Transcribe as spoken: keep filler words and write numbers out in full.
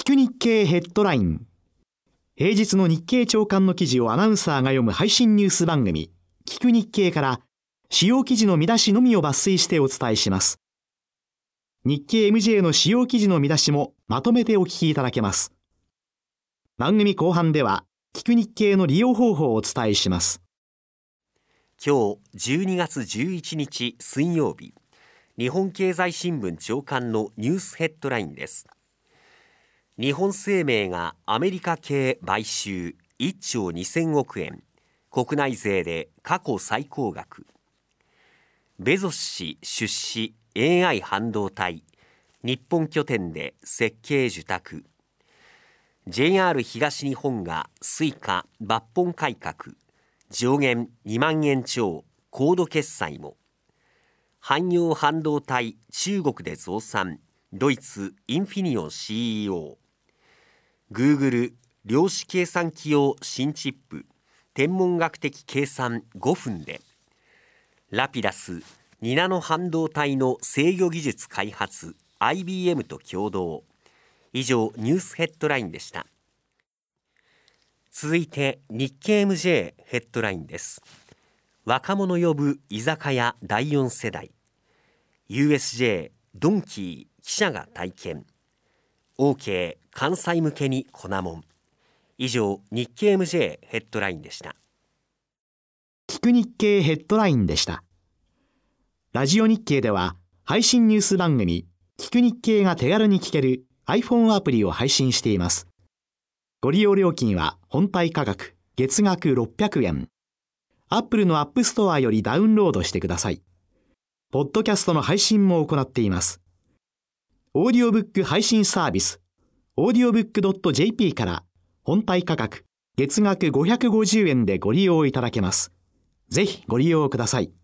聞く日経ヘッドライン。平日の日経朝刊の記事をアナウンサーが読む配信ニュース番組、聞く日経から主要記事の見出しのみを抜粋してお伝えします。日経 エムジェー の主要記事の見出しもまとめてお聞きいただけます。番組後半では、聞く日経の利用方法をお伝えします。 今日じゅうにがつじゅういちにち水曜日、日本経済新聞朝刊のニュースヘッドラインです。日本生命がアメリカ系買収いっちょうにせんおくえん、国内税で過去最高額。ベゾス氏出資 エーアイ 半導体、日本拠点で設計受託。ジェイアール 東日本がスイカ抜本改革、上限にまんえん超、コード決済も。汎用半導体中国で増産、ドイツインフィニオン シーイーオー。グーグル量子計算機用新チップ、天文学的計算ごふんで。ラピダスにナノ半導体の制御技術開発、アイビーエム と共同。以上ニュースヘッドラインでした。続いて日経 エムジェー ヘッドラインです。若者呼ぶ居酒屋だいよん世代。 ユーエスジェー ドンキー記者が体験。 オーケー 関西向けに粉もん。以上日経 エムジェー ヘッドラインでした。 聞く日経ヘッドラインでした。ラジオ日経では配信ニュース番組聞く日経が手軽に聞ける iPhone アプリを配信しています。ご利用料金は本体価格月額ろっぴゃくえん。Apple の App Store よりダウンロードしてください。ポッドキャストの配信も行っています。オーディオブック配信サービス オーディオブックドットジェーピー から本体価格月額ごひゃくごじゅうえんでご利用いただけます。ぜひご利用ください。